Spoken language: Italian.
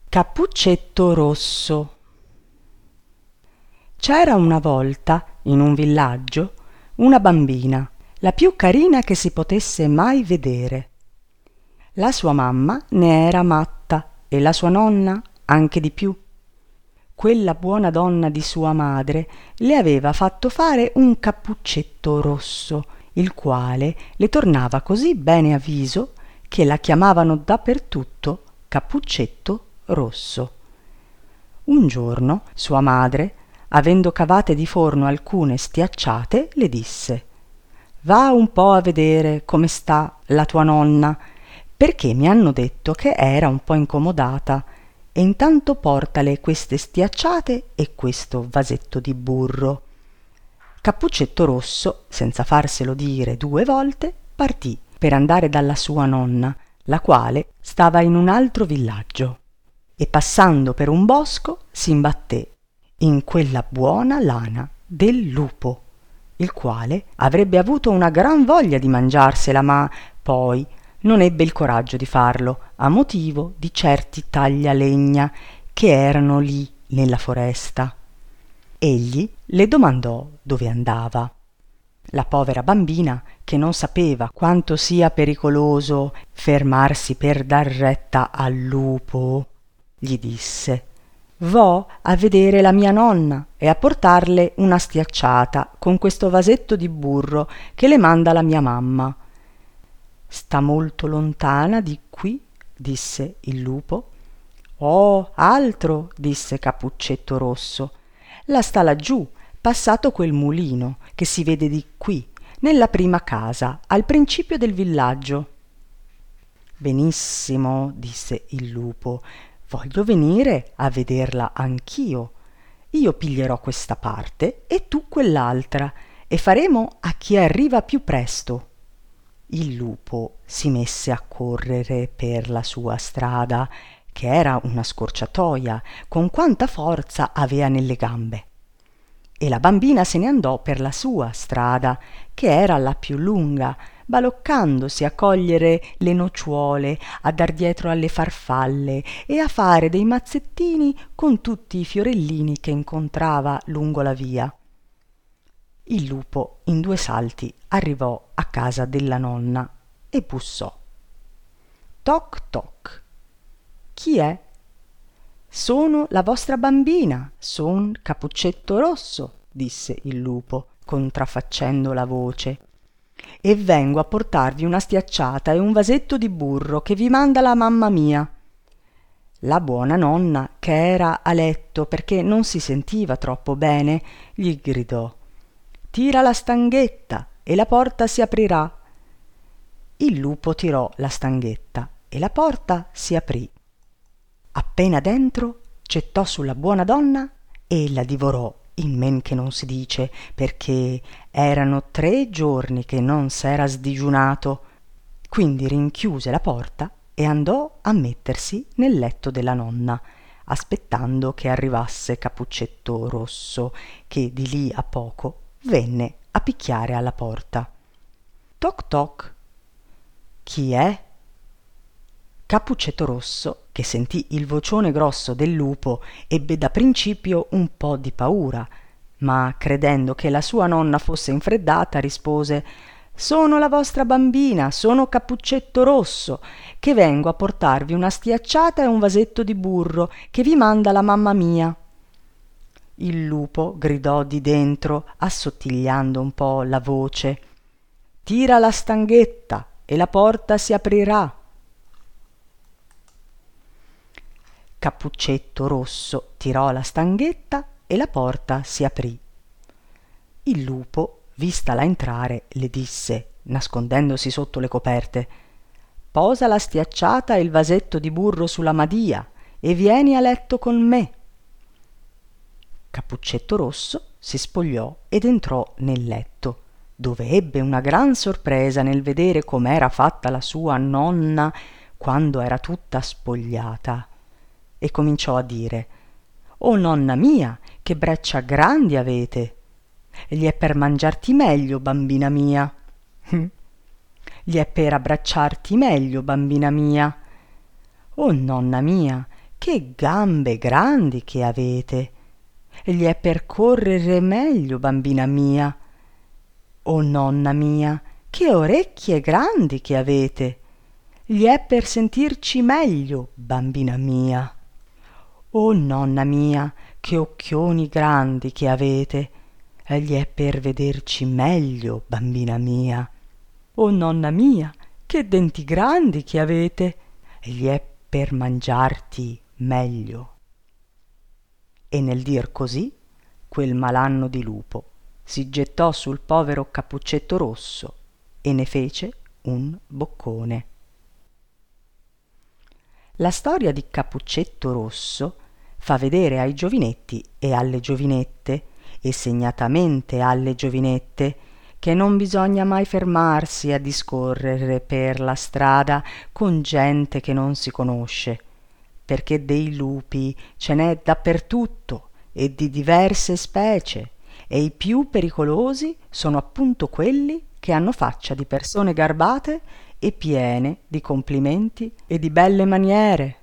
Cappuccetto rosso. C'era una volta, in un villaggio, una bambina, la più carina che si potesse mai vedere. La sua mamma ne era matta e la sua nonna anche di più. Quella buona donna di sua madre le aveva fatto fare un cappuccetto rosso, il quale le tornava così bene a viso che la chiamavano dappertutto Cappuccetto rosso. Un giorno sua madre, avendo cavate di forno alcune stiacciate, le disse: «Va un po' a vedere come sta la tua nonna, perché mi hanno detto che era un po' incomodata, e intanto portale queste stiacciate e questo vasetto di burro». Cappuccetto rosso, senza farselo dire 2 volte, partì per andare dalla sua nonna, la quale stava in un altro villaggio, e passando per un bosco s'imbatté in quella buona lana del lupo, il quale avrebbe avuto una gran voglia di mangiarsela, ma poi non ebbe il coraggio di farlo a motivo di certi taglialegna che erano lì nella foresta. Egli le domandò dove andava. La povera bambina, che non sapeva quanto sia pericoloso fermarsi per dar retta al lupo, gli disse: «Vo a vedere la mia nonna e a portarle una stiacciata con questo vasetto di burro che le manda la mia mamma». «Sta molto lontana di qui», disse il lupo. «Oh, altro», disse Cappuccetto rosso, «la sta laggiù, passato quel mulino che si vede di qui, nella prima casa, al principio del villaggio». «Benissimo», disse il lupo, «voglio venire a vederla anch'io. Io piglierò questa parte e tu quell'altra, e faremo a chi arriva più presto». Il lupo si messe a correre per la sua strada, che era una scorciatoia, con quanta forza avea nelle gambe, e la bambina se ne andò per la sua strada, che era la più lunga, baloccandosi a cogliere le nocciuole, a dar dietro alle farfalle e a fare dei mazzettini con tutti i fiorellini che incontrava lungo la via. Il lupo in 2 salti arrivò a casa della nonna e bussò. Toc toc. «Chi è?» «Sono la vostra bambina, son Cappuccetto rosso», disse il lupo, contraffaccendo la voce, «e vengo a portarvi una stiacciata e un vasetto di burro che vi manda la mamma mia». La buona nonna, che era a letto perché non si sentiva troppo bene, gli gridò: «Tira la stanghetta e la porta si aprirà». Il lupo tirò la stanghetta e la porta si aprì. Appena dentro gettò sulla buona donna e la divorò in men che non si dice, perché erano 3 giorni che non s'era sdigiunato. Quindi rinchiuse la porta e andò a mettersi nel letto della nonna, aspettando che arrivasse Cappuccetto rosso, che di lì a poco venne a picchiare alla porta. Toc toc. «Chi è?» Cappuccetto rosso, che sentì il vocione grosso del lupo, ebbe da principio un po' di paura, ma credendo che la sua nonna fosse infreddata rispose: «Sono la vostra bambina, sono Cappuccetto rosso, che vengo a portarvi una stiacciata e un vasetto di burro che vi manda la mamma mia». Il lupo gridò di dentro, assottigliando un po' la voce: «Tira la stanghetta e la porta si aprirà». Cappuccetto rosso tirò la stanghetta e la porta si aprì. Il lupo, vistala entrare, le disse, nascondendosi sotto le coperte: «Posa la stiacciata e il vasetto di burro sulla madia e vieni a letto con me». Cappuccetto rosso si spogliò ed entrò nel letto, dove ebbe una gran sorpresa nel vedere com'era fatta la sua nonna quando era tutta spogliata, e cominciò a dire: «Oh nonna mia, che braccia grandi avete! Gli è per mangiarti meglio, bambina mia. Gli è per abbracciarti meglio, bambina mia. Oh nonna mia, che gambe grandi che avete! Gli è per correre meglio, bambina mia. O nonna mia, che orecchie grandi che avete! Gli è per sentirci meglio, bambina mia. O nonna mia, che occhioni grandi che avete! Gli è per vederci meglio, bambina mia. O nonna mia, che denti grandi che avete! Gli è per mangiarti meglio. E nel dir così, quel malanno di lupo si gettò sul povero Cappuccetto Rosso e ne fece un boccone. La storia di Cappuccetto Rosso fa vedere ai giovinetti e alle giovinette, e segnatamente alle giovinette, che non bisogna mai fermarsi a discorrere per la strada con gente che non si conosce, perché dei lupi ce n'è dappertutto e di diverse specie, e i più pericolosi sono appunto quelli che hanno faccia di persone garbate e piene di complimenti e di belle maniere.